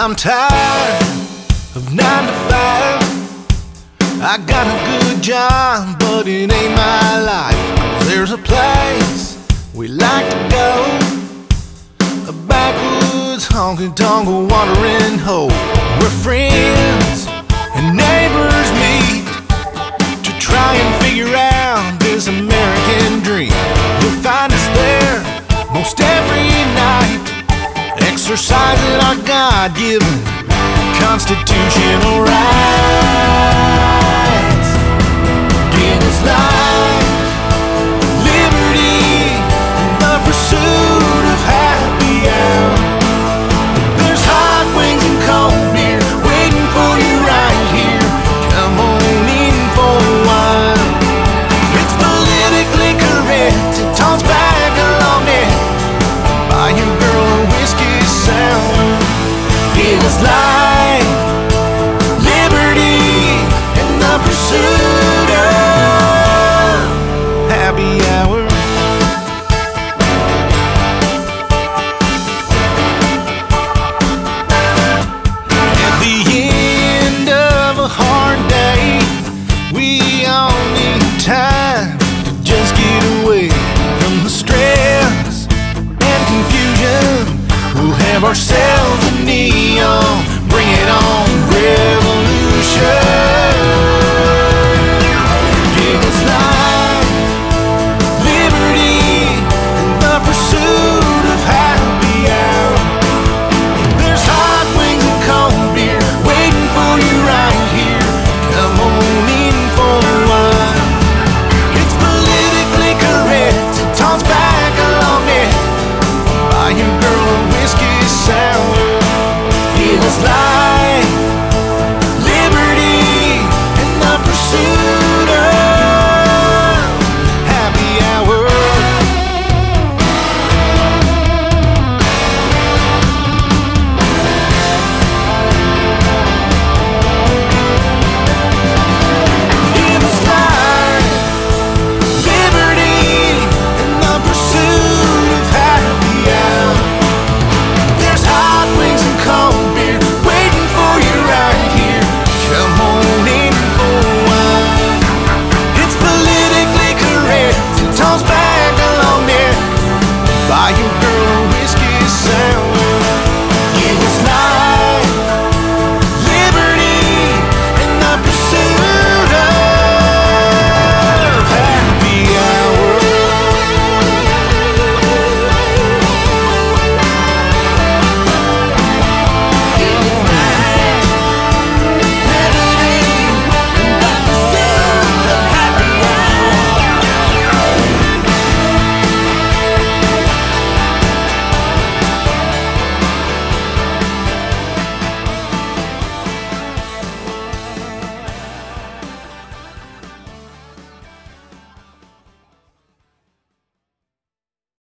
I'm tired of 9 to 5. I got a good job, but it ain't my life. 'Cause there's a place we like to go, a backwoods honky-tonk watering hole, where friends and neighbors meet to try and figure out this American dream. You'll find us there most every night, exercising our God-given constitutional rights. Give us life, liberty, and the pursuit of happy hour. There's hot wings and cold beer waiting for you right here. Come on in for a while. It's politically correct to toss back along it. Buy your girl a whiskey sour. Give us life, liberty, and the pursuit of happy hour. At the end of a hard day, we all need time to just get away from the stress and confusion. We'll have ourselves a neon, bring it on, revolution.